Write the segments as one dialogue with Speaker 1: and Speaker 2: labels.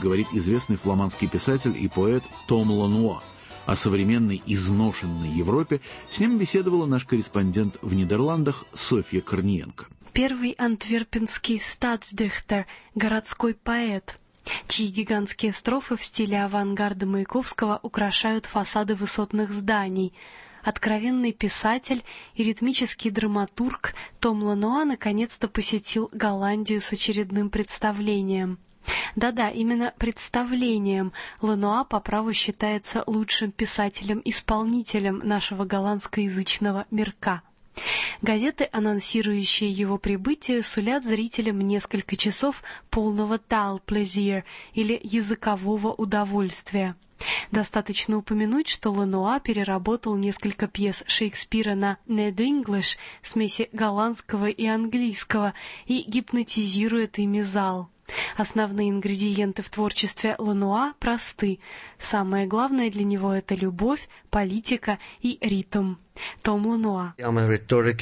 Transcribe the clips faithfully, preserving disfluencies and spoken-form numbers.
Speaker 1: говорит известный фламандский писатель и поэт Том Лануа. О современной изношенной Европе с ним беседовала наш корреспондент в Нидерландах Софья Корниенко.
Speaker 2: Первый антверпенский статсдихтер, городской поэт, чьи гигантские строфы в стиле авангарда Маяковского украшают фасады высотных зданий. Откровенный писатель и ритмический драматург Том Лануа наконец-то посетил Голландию с очередным представлением. Да-да, именно представлением. Лануа по праву считается лучшим писателем-исполнителем нашего голландскоязычного мирка. Газеты, анонсирующие его прибытие, сулят зрителям несколько часов полного taalplezier или языкового удовольствия. Достаточно упомянуть, что Лануа переработал несколько пьес Шекспира на Ned-English, смеси голландского и английского, и гипнотизирует ими зал. Основные ингредиенты в творчестве Лануа просты. Самое главное для него — это любовь, политика и ритм. Том Лануа.
Speaker 3: Я по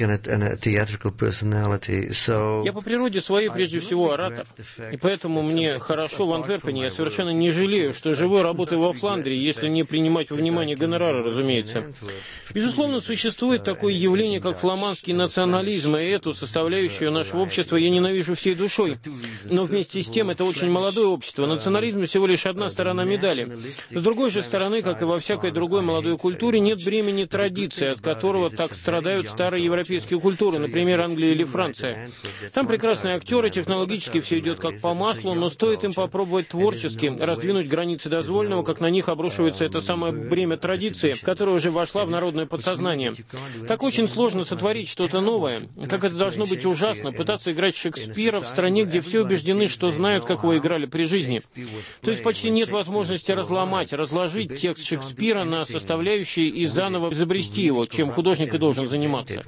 Speaker 4: природе своей прежде всего оратор, и поэтому мне хорошо в Антверпене. Я совершенно не жалею, что живу и работаю во Фландрии, если не принимать во внимание гонорары, разумеется. Безусловно, существует такое явление, как фламандский национализм, и эту составляющую нашего общества я ненавижу всей душой. Но вместе с тем это очень молодое общество. Национализм всего лишь одна сторона медали. С другой же стороны, как и во всякой другой молодой культуре, нет бремени традиции, от которого так страдают старые европейские культуры, например, Англия или Франция. Там прекрасные актеры, технологически все идет как по маслу, но стоит им попробовать творчески раздвинуть границы дозволенного, как на них обрушивается это самое бремя традиции, которая уже вошла в народное подсознание. Так очень сложно сотворить что-то новое. Как это должно быть ужасно, пытаться играть Шекспира в стране, где все убеждены, что знают, как его играли при жизни. То есть почти нет возможности разломать, разложить текст Шекспира на составляющие и заново изобрести его, чем художник и должен заниматься.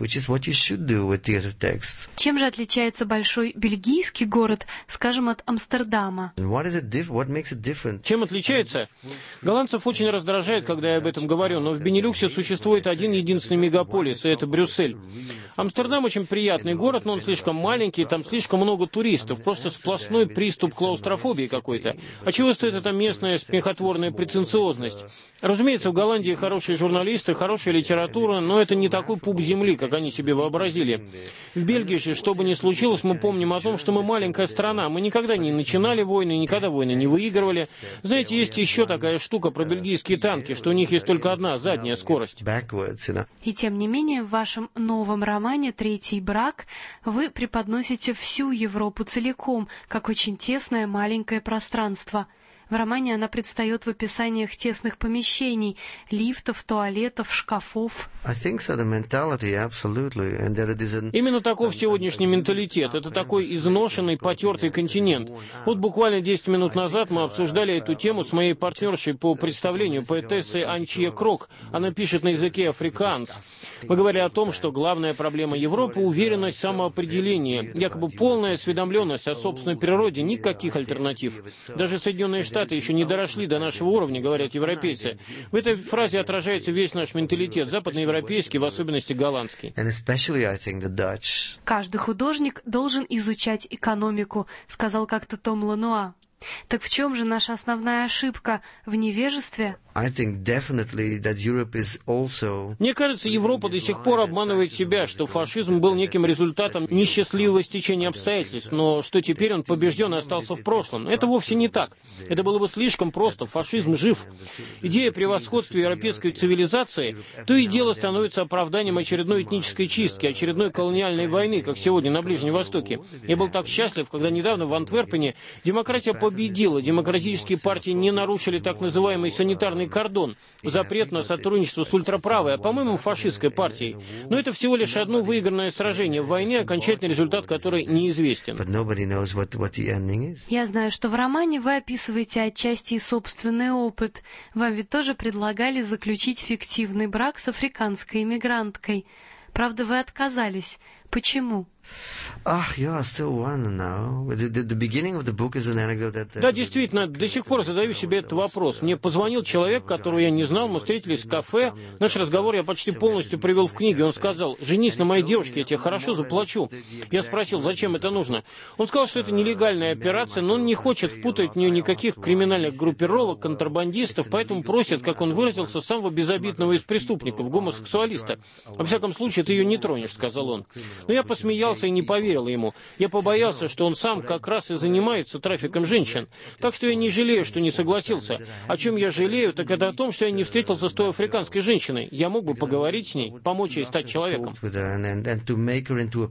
Speaker 2: Чем же отличается большой бельгийский город, скажем, от Амстердама?
Speaker 4: Чем отличается? Голландцев очень раздражает, когда я об этом говорю, но в Бенилюксе существует один единственный мегаполис, и это Брюссель. Амстердам очень приятный город, но он слишком маленький, там слишком много туристов, просто сплошной приступ клаустрофобии какой-то. А чего стоит эта местная смехотворная претенциозность? Разумеется, в Голландии хорошие журналисты, хорошая литература, но это не такой пуп земли, как они себе вообразили. В Бельгии же, что бы ни случилось, мы помним о том, что мы маленькая страна. Мы никогда не начинали войны, никогда войны не выигрывали. Знаете, есть еще такая штука про бельгийские танки, что у них есть только одна задняя скорость.
Speaker 2: И тем не менее, в вашем новом романе «Третий брак» вы преподносите всю Европу целиком, как очень тесное маленькое пространство. В романе она предстает в описаниях тесных помещений, лифтов, туалетов, шкафов.
Speaker 4: Именно таков сегодняшний менталитет. Это такой изношенный, потертый континент. Вот буквально десять минут назад мы обсуждали эту тему с моей партнершей по представлению, поэтессой Анчия Крок. Она пишет на языке африкаанс. Мы говорили о том, что главная проблема Европы — уверенность в самоопределении, якобы полная осведомленность о собственной природе, никаких альтернатив. Даже Соединенные Штаты еще не доросли до нашего уровня, говорят европейцы. В этой фразе отражается весь наш менталитет, западноевропейский, в особенности голландский.
Speaker 2: Каждый художник должен изучать экономику, сказал как-то Том Лануа. Так в чем же наша основная ошибка? В невежестве?
Speaker 4: Мне кажется, Европа до сих пор обманывает себя, что фашизм был неким результатом несчастливого стечения обстоятельств, но что теперь он побежден и остался в прошлом. Это вовсе не так. Это было бы слишком просто. Фашизм жив. Идея превосходства европейской цивилизации то и дело становится оправданием очередной этнической чистки, очередной колониальной войны, как сегодня на Ближнем Востоке. Я был так счастлив, когда недавно в Антверпене демократия победила. Демократические партии не нарушили так называемый санитарный кордон, запрет на сотрудничество с ультраправой, а, по-моему, фашистской партией. Но это всего лишь одно выигранное сражение в войне, окончательный результат которой неизвестен.
Speaker 2: Я знаю, что в романе вы описываете отчасти и собственный опыт. Вам ведь тоже предлагали заключить фиктивный брак с африканской эмигранткой. Правда, вы отказались. Почему?
Speaker 3: Ах, я still want to know. The, the, the beginning of the book is an anecdote that...
Speaker 4: Да, действительно, до сих пор задаю себе этот вопрос. Мне позвонил человек, которого я не знал, мы встретились в кафе. Наш разговор я почти полностью привел в книге. Он сказал: «Женись на моей девушке, я тебе хорошо заплачу». Я спросил, зачем это нужно. Он сказал, что это нелегальная операция, но он не хочет впутать в нее никаких криминальных группировок, контрабандистов, поэтому просит, как он выразился, самого безобидного из преступников, гомосексуалиста. «Во всяком случае, ты ее не тронешь», — сказал он. Но я посмеялся и не поверил ему. Я побоялся, что он сам как раз и занимается трафиком женщин. Так что я не жалею, что не согласился. О чем я жалею, так это о том, что я не встретился с той африканской женщиной. Я мог бы поговорить с ней, помочь ей стать человеком.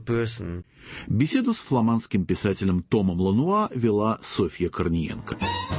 Speaker 1: Беседу с фламандским писателем Томом Лануа вела Софья Корниенко.